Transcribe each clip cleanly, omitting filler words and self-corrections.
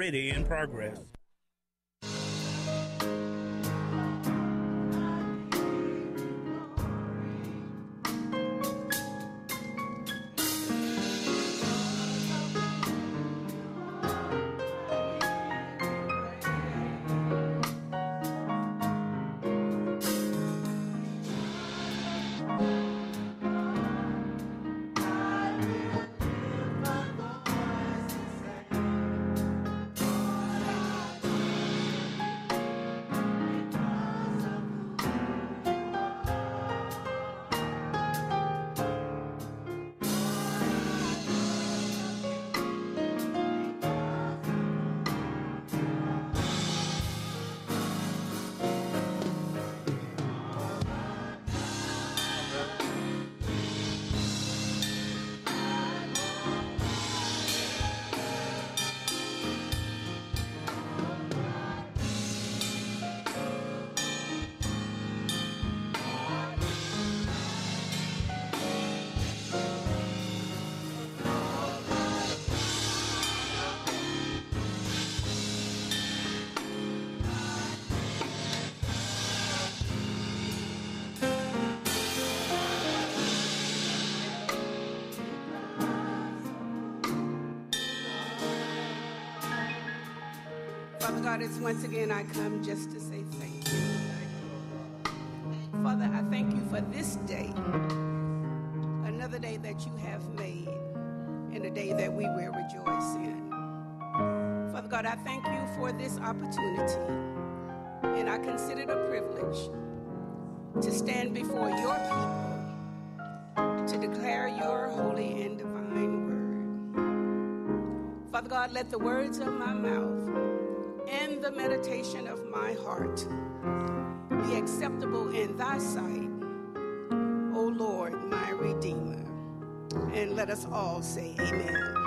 already in progress. God, it's once again I come just to say thank you. Father, I thank you for this day, another day that you have made, and a day that we will rejoice in. Father God, I thank you for this opportunity, and I consider it a privilege to stand before your people to declare your holy and divine word. Father God, let the words of my mouth and the meditation of my heart be acceptable in thy sight, O Lord, my Redeemer. And let us all say amen.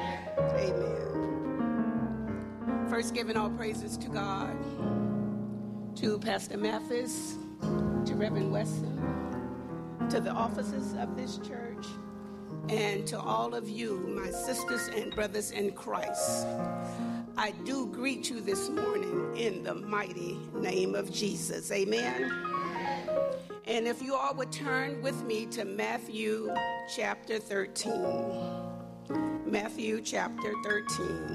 Amen. First, giving all praises to God, to Pastor Mathis, to Reverend Weston, to the officers of this church, and to all of you, my sisters and brothers in Christ. I do greet you this morning in the mighty name of Jesus. Amen. And if you all would turn with me to Matthew chapter 13. Matthew chapter 13.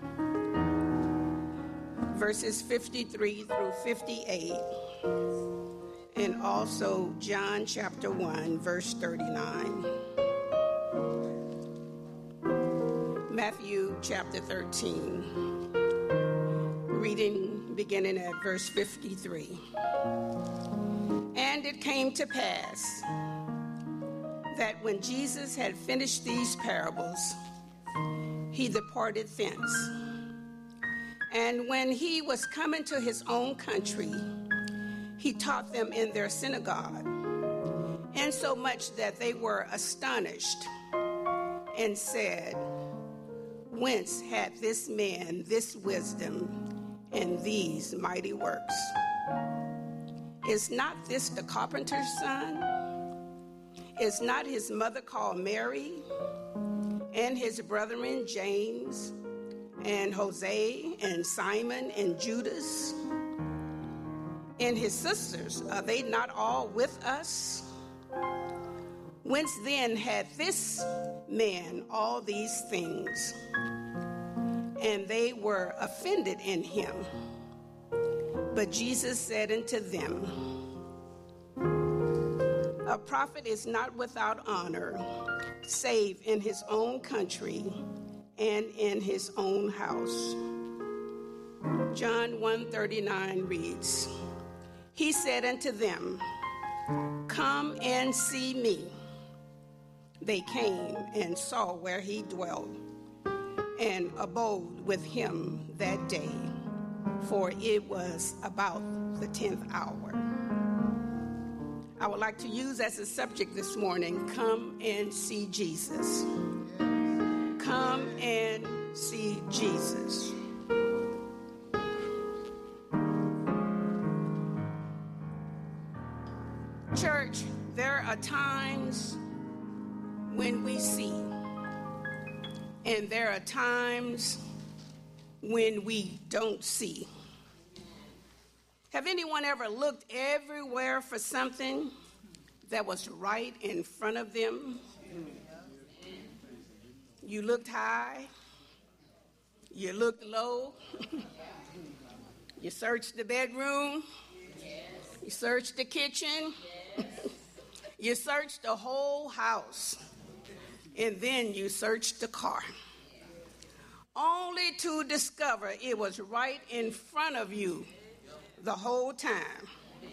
Verses 53 through 58. And also John chapter 1, verse 39. Matthew chapter 13, reading beginning at verse 53. And it came to pass that when Jesus had finished these parables, he departed thence. And when he was come into his own country, he taught them in their synagogue, insomuch that they were astonished and said, Whence hath this man this wisdom and these mighty works? Is not this the carpenter's son? Is not his mother called Mary, and his brethren James and Jose and Simon and Judas? And his sisters, are they not all with us? Whence then had this man all these things? And they were offended in him. But Jesus said unto them, A prophet is not without honor, save in his own country and in his own house. John 1:39 reads, He said unto them, Come and see me. They came and saw where he dwelt, and abode with him that day, for it was about the 10th hour. I would like to use as a subject this morning, come and see Jesus. Come and see Jesus. Church, there are times when we see, and there are times when we don't see. Have anyone ever looked everywhere for something that was right in front of them? You looked high, you looked low, you searched the bedroom, you searched the kitchen, you searched the whole house, and then you searched the car, only to discover it was right in front of you the whole time.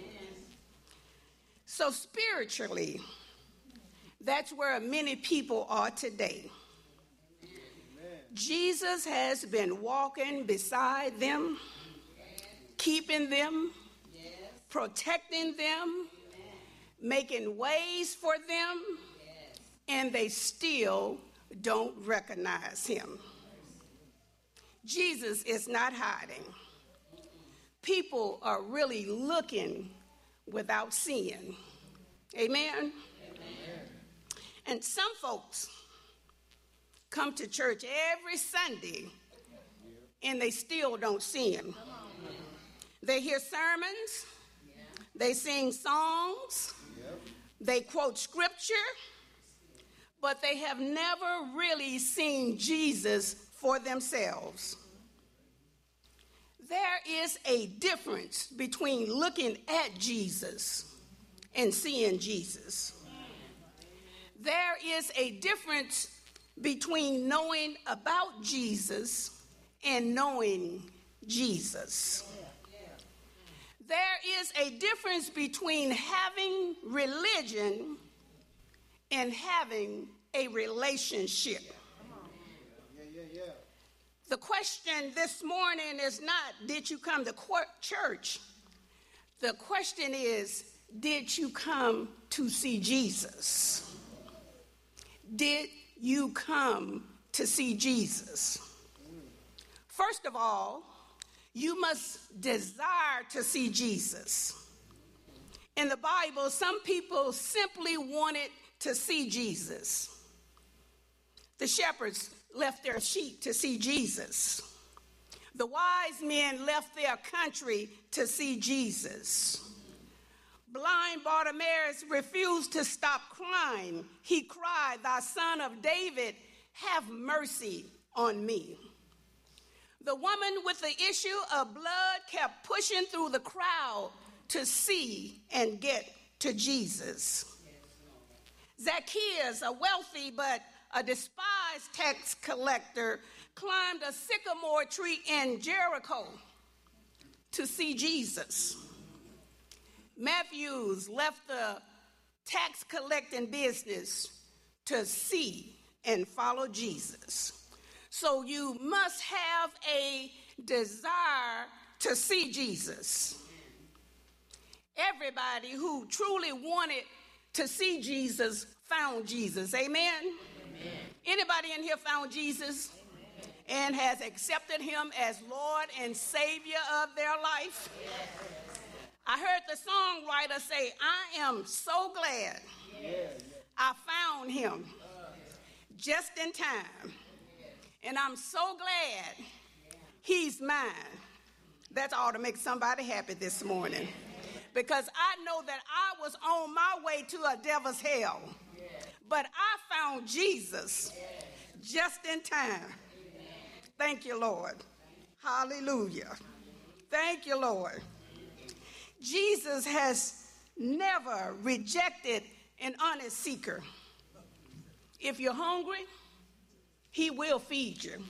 So spiritually, that's where many people are today. Jesus has been walking beside them, keeping them, protecting them, making ways for them, and they still don't recognize him. Jesus is not hiding. People are really looking without seeing. Amen? Amen. And some folks come to church every Sunday and they still don't see him. They hear sermons, they sing songs, they quote scripture, but they have never really seen Jesus for themselves. There is a difference between looking at Jesus and seeing Jesus. There is a difference between knowing about Jesus and knowing Jesus. There is a difference between having religion and having a relationship. The question this morning is not, did you come to church? The question is, did you come to see Jesus? Did you come to see Jesus? First of all, you must desire to see Jesus. In the Bible, some people simply wanted to see Jesus. The shepherds left their sheep to see Jesus. The wise men left their country to see Jesus. Blind Bartimaeus refused to stop crying. He cried, "Thou son of David, have mercy on me." The woman with the issue of blood kept pushing through the crowd to see and get to Jesus. Zacchaeus, a wealthy but a despised tax collector, climbed a sycamore tree in Jericho to see Jesus. Matthews left the tax collecting business to see and follow Jesus. So you must have a desire to see Jesus. Everybody who truly wanted to see Jesus found Jesus. Amen? Amen. Anybody in here found Jesus? Amen. And has accepted him as Lord and Savior of their life? Yes. I heard the songwriter say, "I am so glad I found him just in time. And I'm so glad he's mine." That ought to make somebody happy this morning. Because I know that I was on my way to a devil's hell. But I found Jesus just in time. Thank you, Lord. Hallelujah. Thank you, Lord. Jesus has never rejected an honest seeker. If you're hungry, he will feed you.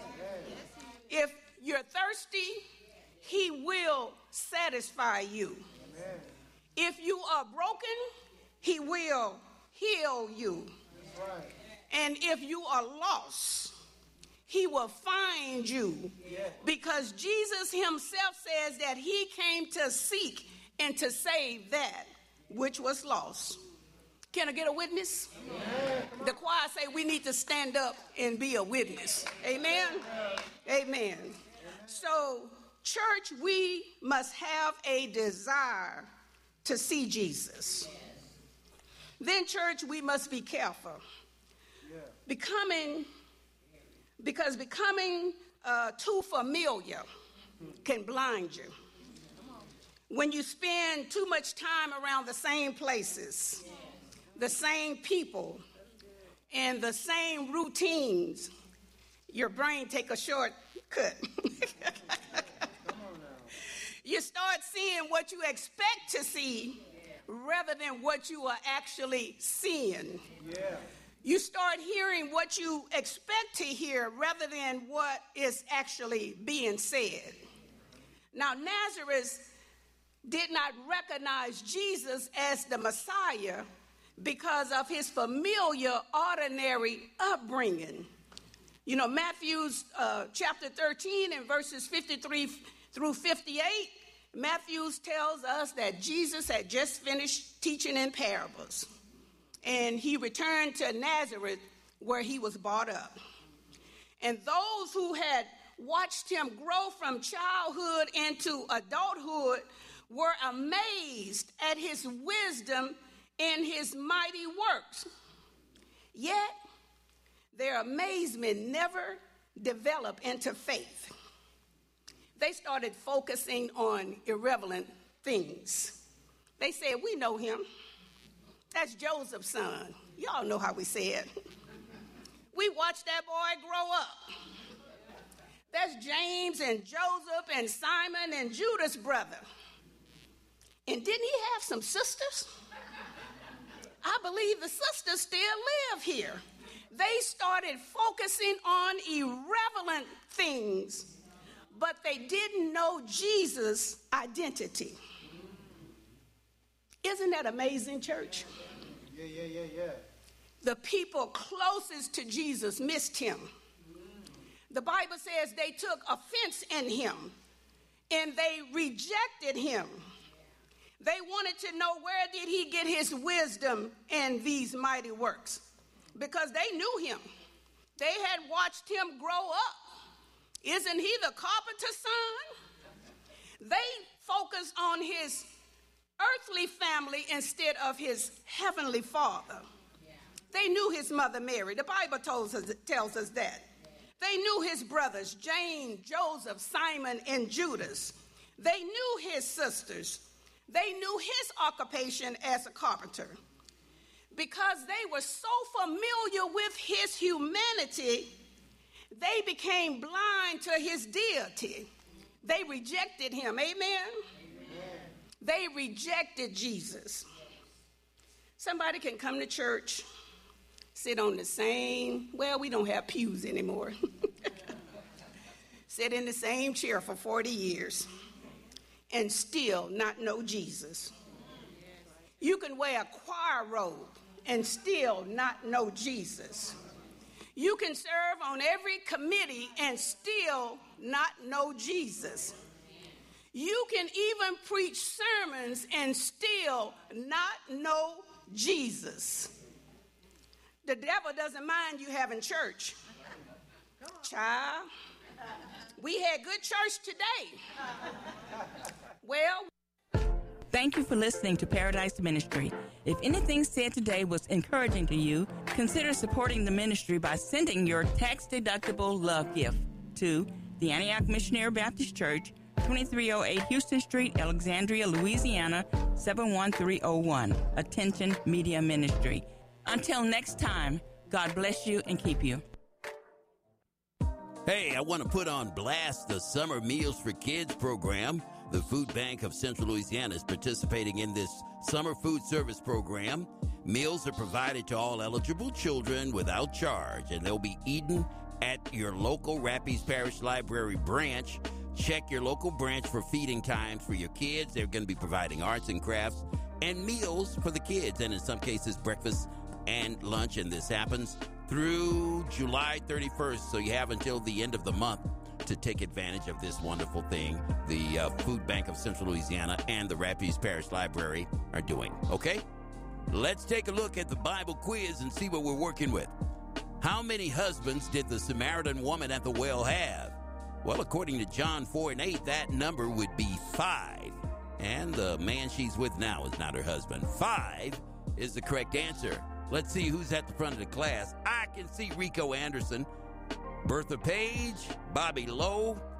If you're thirsty, he will satisfy you. If you are broken, he will heal you. And if you are lost, he will find you. Because Jesus himself says that he came to seek and to save that which was lost. Can I get a witness? Amen. The choir say we need to stand up and be a witness. Amen? Amen. So, church, we must have a desire to see Jesus. Then, church, we must be careful. Becoming too familiar can blind you. When you spend too much time around the same places, the same people, and the same routines, your brain take a shortcut. You start seeing what you expect to see rather than what you are actually seeing. Yeah. You start hearing what you expect to hear rather than what is actually being said. Now, Nazareth did not recognize Jesus as the Messiah because of his familiar, ordinary upbringing. You know, Matthew's chapter 13 and verses 53 through 58, Matthew tells us that Jesus had just finished teaching in parables, and he returned to Nazareth where he was brought up. And those who had watched him grow from childhood into adulthood were amazed at his wisdom and his mighty works. Yet, their amazement never developed into faith. They started focusing on irrelevant things. They said, we know him. That's Joseph's son. Y'all know how we say it. We watched that boy grow up. That's James and Joseph and Simon and Judas' brother. And didn't he have some sisters? I believe the sisters still live here. They started focusing on irrelevant things, but they didn't know Jesus' identity. Isn't that amazing, church? Yeah. The people closest to Jesus missed him. The Bible says they took offense in him and they rejected him. They wanted to know, where did he get his wisdom and these mighty works? Because they knew him. They had watched him grow up. Isn't he the carpenter's son? They focused on his earthly family instead of his heavenly father. They knew his mother Mary. The Bible tells us that. They knew his brothers, James, Joseph, Simon, and Judas. They knew his sisters. They knew his occupation as a carpenter. Because they were so familiar with his humanity, they became blind to his deity. They rejected him. Amen? They rejected Jesus. Somebody can come to church, sit on the same, well, we don't have pews anymore. Sit in the same chair for 40 years and still not know Jesus. You can wear a choir robe and still not know Jesus. You can serve on every committee and still not know Jesus. You can even preach sermons and still not know Jesus. The devil doesn't mind you having church. Child, we had good church today. Well, thank you for listening to Paradise Ministry. If anything said today was encouraging to you, consider supporting the ministry by sending your tax-deductible love gift to the Antioch Missionary Baptist Church, 2308 Houston Street, Alexandria, Louisiana, 71301. Attention Media Ministry. Until next time, God bless you and keep you. Hey, I want to put on blast the Summer Meals for Kids program. The Food Bank of Central Louisiana is participating in this summer food service program. Meals are provided to all eligible children without charge, and they'll be eaten at your local Rapides Parish Library branch. Check your local branch for feeding times for your kids. They're going to be providing arts and crafts and meals for the kids, and in some cases, breakfast and lunch. And this happens through July 31st, so you have until the end of the month to take advantage of this wonderful thing the Food Bank of Central Louisiana and the Rapides Parish Library are doing. Okay? Let's take a look at the Bible quiz and see what we're working with. How many husbands did the Samaritan woman at the well have? Well, according to John 4:8, that number would be 5. And the man she's with now is not her husband. 5 is the correct answer. Let's see who's at the front of the class. I can see Rico Anderson. Bertha Page, Bobby Lowe,